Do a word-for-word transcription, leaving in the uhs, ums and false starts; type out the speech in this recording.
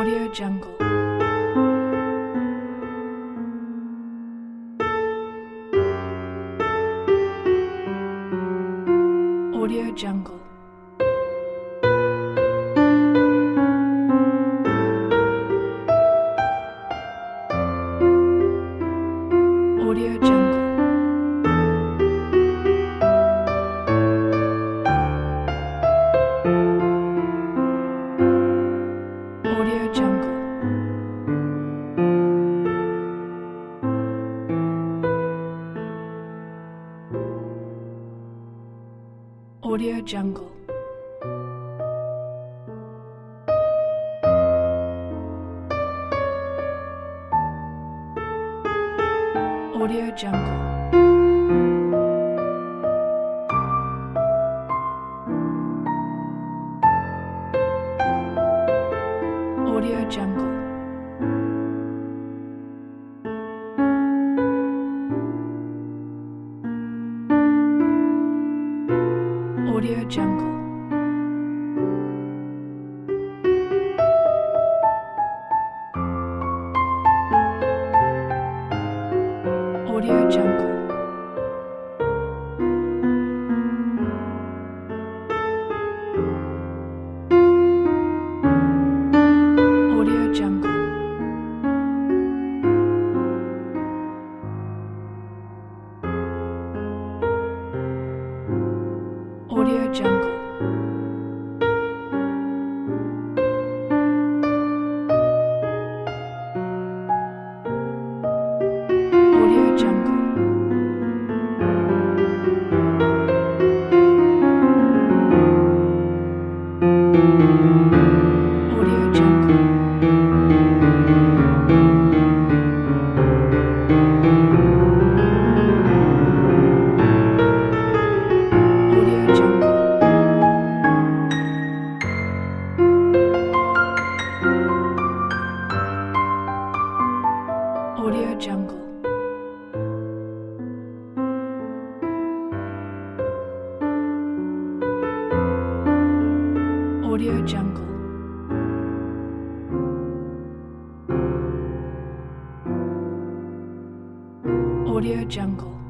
Audio Jungle. Audio Jungle. Audio Jungle. Audio Jungle. Audio Jungle. Audio Jungle. Audio Jungle. Audio Jungle. Audio Jungle. Audio Jungle. Audio Jungle. Audio Jungle. Audio Jungle. Audio Jungle. Audio Jungle. Audio Jungle. Audio Jungle.